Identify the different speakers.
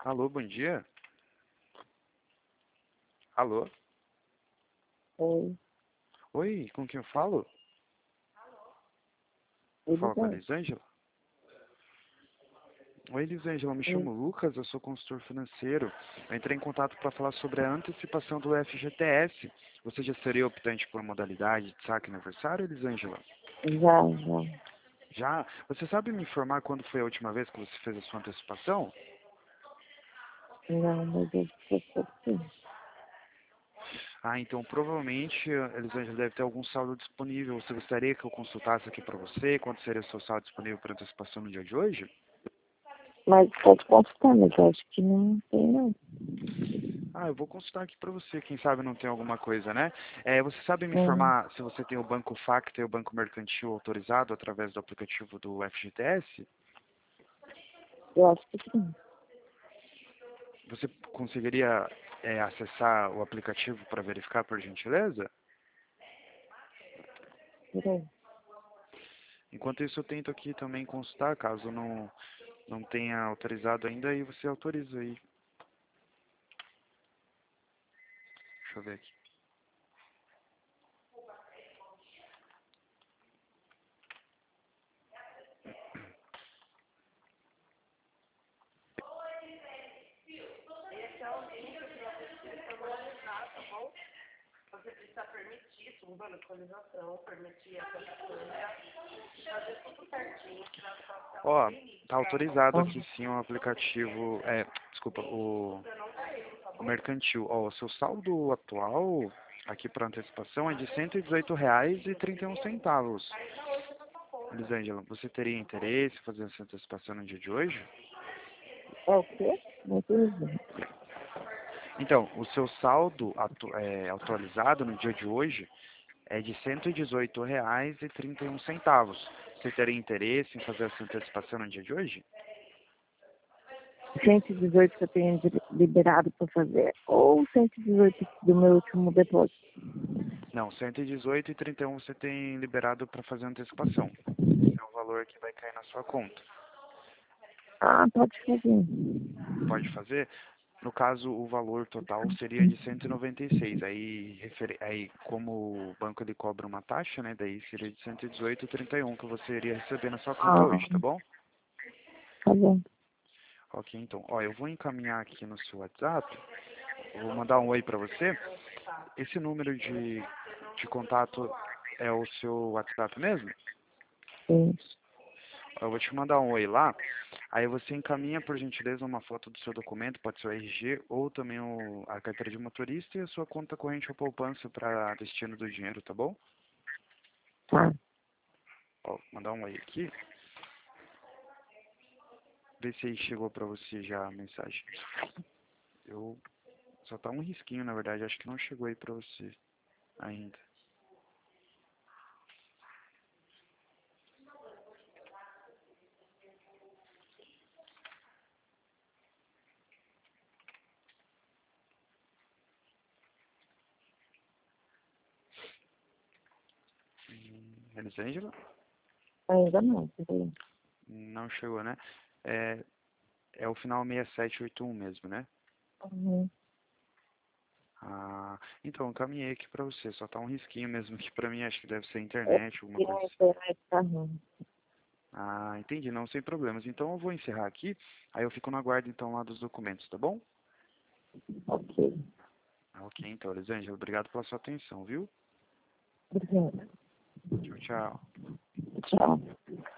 Speaker 1: Alô, bom dia. Alô?
Speaker 2: Oi,
Speaker 1: Oi, com quem eu falo? Fala com a
Speaker 2: Elisângela.
Speaker 1: Elisângela? Oi, Elisângela, me chamo Lucas, eu sou consultor financeiro. Eu entrei em contato para falar sobre a antecipação do FGTS. Você já seria optante por modalidade de saque aniversário, Elisângela?
Speaker 2: Já.
Speaker 1: Já? Você sabe me informar quando foi a última vez que você fez a sua antecipação?
Speaker 2: Não, mas eu sou sim.
Speaker 1: Ah, então provavelmente a Elisângela deve ter algum saldo disponível. Você gostaria que eu consultasse aqui para você? Quanto seria o seu saldo disponível para antecipação no dia de hoje?
Speaker 2: Mas pode consultar, mas eu acho que não tem, não.
Speaker 1: Ah, eu vou consultar aqui para você, quem sabe não tem alguma coisa, né? Você sabe me
Speaker 2: Hum,
Speaker 1: informar se você tem o Banco Facta e o Banco Mercantil autorizado através do aplicativo do FGTS?
Speaker 2: eu acho que sim.
Speaker 1: Você conseguiria acessar o aplicativo para verificar, por gentileza?
Speaker 2: Peraí.
Speaker 1: Enquanto isso, eu tento aqui também consultar, caso não tenha autorizado ainda, e você autoriza aí. Deixa eu ver aqui. Ó, tá autorizado
Speaker 2: Ah,
Speaker 1: aqui sim o aplicativo, desculpa, o mercantil. Ó, o seu saldo atual aqui para antecipação é de R$ 118,31. Elisângela, você teria interesse em fazer essa antecipação no dia de hoje?
Speaker 2: é o quê? Não entendi.
Speaker 1: Então, o seu saldo atualizado no dia de hoje é de R$ 118,31. Você teria interesse em fazer essa antecipação no dia de hoje?
Speaker 2: 118 que eu tenho liberado para fazer, ou 118 do meu último depósito.
Speaker 1: Não, 118,31 você tem liberado para fazer antecipação. Esse é o valor que vai cair na sua conta.
Speaker 2: Ah, pode fazer.
Speaker 1: Pode fazer? No caso, o valor total seria de 196. Aí como o banco ele cobra uma taxa, né? Daí seria de 118,31 que você iria receber na sua conta
Speaker 2: Ah,
Speaker 1: hoje, tá bom?
Speaker 2: tá bom.
Speaker 1: Ok, então. Ó, eu vou encaminhar aqui no seu WhatsApp. Eu vou mandar um oi para você. Esse número de contato é o seu WhatsApp mesmo?
Speaker 2: Sim.
Speaker 1: Eu vou te mandar um oi lá. Aí você encaminha, por gentileza, uma foto do seu documento, pode ser o RG ou também a carteira de motorista e a sua conta corrente ou poupança para destino do dinheiro, tá bom?
Speaker 2: Tá.
Speaker 1: Ó, mandar um oi aqui. Vê se aí chegou para você já a mensagem. Eu só tá um risquinho, na verdade, acho que não chegou aí para você ainda. Elisângela?
Speaker 2: Ainda não. Peraí.
Speaker 1: Não chegou, né? É, é o final 6781 mesmo, né?
Speaker 2: Uhum.
Speaker 1: Ah, então, eu caminhei aqui pra você, só tá um risquinho mesmo que pra mim acho que deve ser
Speaker 2: É
Speaker 1: internet, alguma
Speaker 2: porque
Speaker 1: coisa
Speaker 2: a
Speaker 1: assim.
Speaker 2: internet tá ruim.
Speaker 1: Ah, entendi, não, sem problemas. Então eu vou encerrar aqui, aí eu fico no aguardo então lá dos documentos, tá bom?
Speaker 2: Ok.
Speaker 1: Ah, ok, então, Elisângela, obrigado pela sua atenção, viu?
Speaker 2: Obrigada.
Speaker 1: Tchau, tchau.
Speaker 2: Tchau.